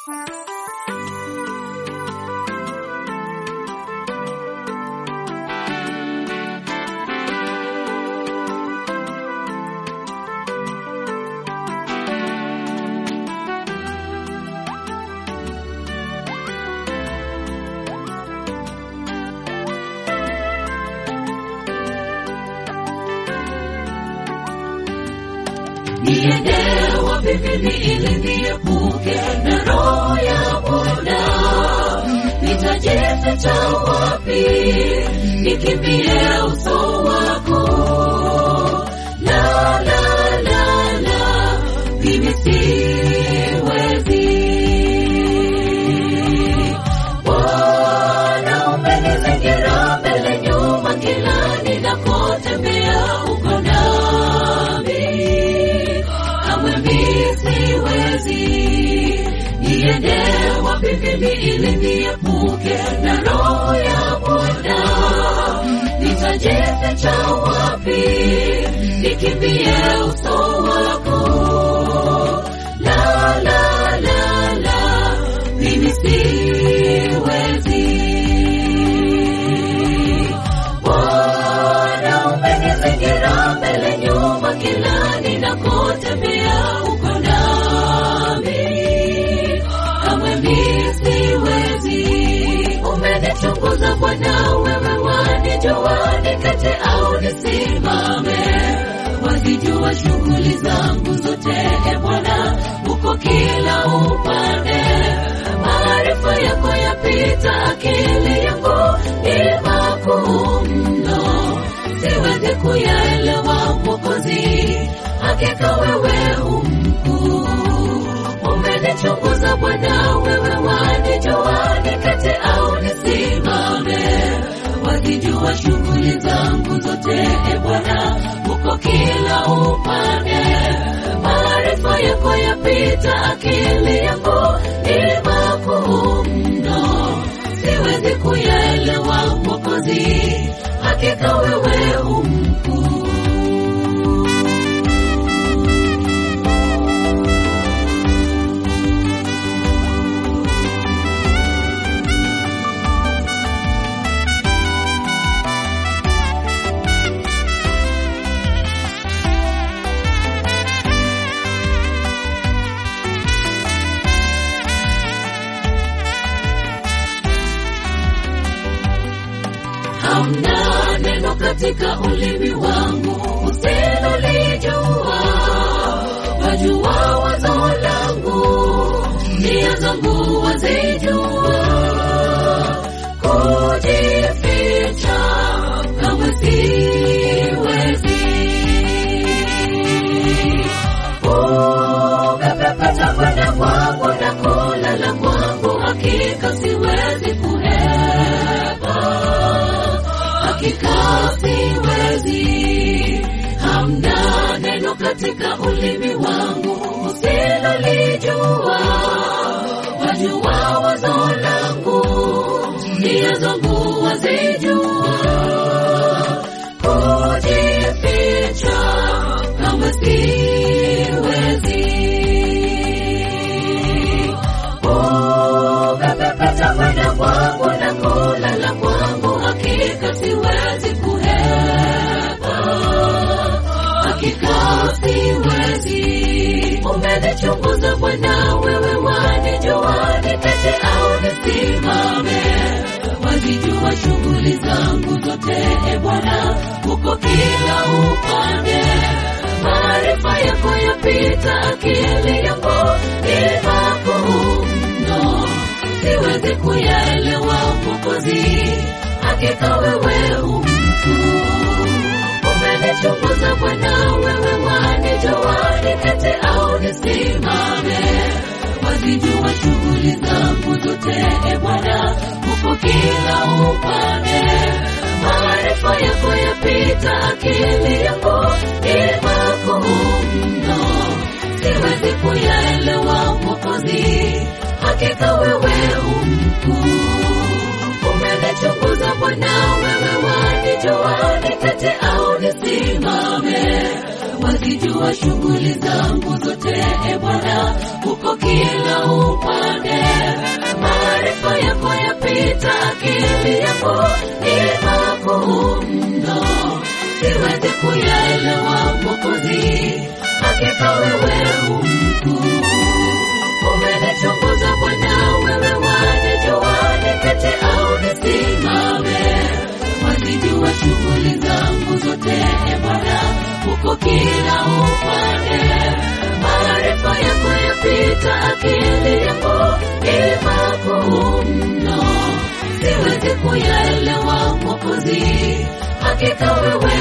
Niende wapi mimi ili niepuke na roho ya Bwana? Nitajificha wapi nikimbie uso wako? La la la la, mimi siwezi. Bwana umenizingira mbele nyuma, kila ninakotembea uko nami. Siwezi, niende wapi mimi ili niepuke na roho ya Bwana? Nitajificha wapi nikimbie uso wako? La la la la, mimi siwezi. Bwana umenizingira mbele nyuma, kila ninakotembea uko nami. Kamwe mimi siwezi. Umenichunguza Bwana, wewe wanijua nikate au nisimame. Wazijua shughuli zangu zote, e Bwana, uko kila upande. Maarifa yako yapita akili yangu, ni makuu mno, siwezi kuyaelewa Mwokozi, hakika wewe umkuu. Umenichunguza Bwana, wewe wanijua nikate au nisimame. Wazijua shughuli zangu zote, e Bwana, uko kila upande. Maarifa yako yapita akili yangu, ni makuu mno, siwezi kuyaelewa Mwokozi, hakika wewe umkuu. Hamna neno katika ulimi wangu usilolijua. Wajua wazo langu, nia zangu wazijua. Kujificha kamwe siwezi. Umepepeta kwenda kwangu na kulala kwangu, hakika siwezi kuhepa. Hakika siwezi. Hamna neno katika ulimi wangu usilolijua. Wajua wazo langu, nia zangu wazijua. Kujificha kamwe siwezi. Umepepeta kwenda kwangu na kulala kwangu, hakika siwezi kuhepa. Hakika siwezi. Umenichunguza Bwana, wewe wanijua nikate au nisimame. Wazijua shughuli zangu zote, e Bwana, uko kila upande. Maarifa yako yapita akili yangu, ni makuu mno, siwezi kuyaelewa Mwokozi, hakika wewe umkuu. Umenichunguza Bwana, wewe wanijua nikate au nisimame. Wazijua shughuli zangu zote, e Bwana, uko kila upande. Maarifa yako yapita akili yangu, ni makuu mno, siwezi kuyaelewa Mwokozi, hakika wewe umkuu. Umenichunguza Bwana, wewe wanijua nikate au nisimame. Wazijua shughuli zangu zote, e Bwana, uko kila upande. Mwokozi, hakika wewe mkuu. Umenichunguza Bwana, wewe wanijua niketi au nisimame. Wazijua shughuli zangu zote, Bwana, uko kila upande. Maarifa yako yapita akili yangu, ni makuu mno, siwezi kuyaelewa Mwokozi, hakika wewe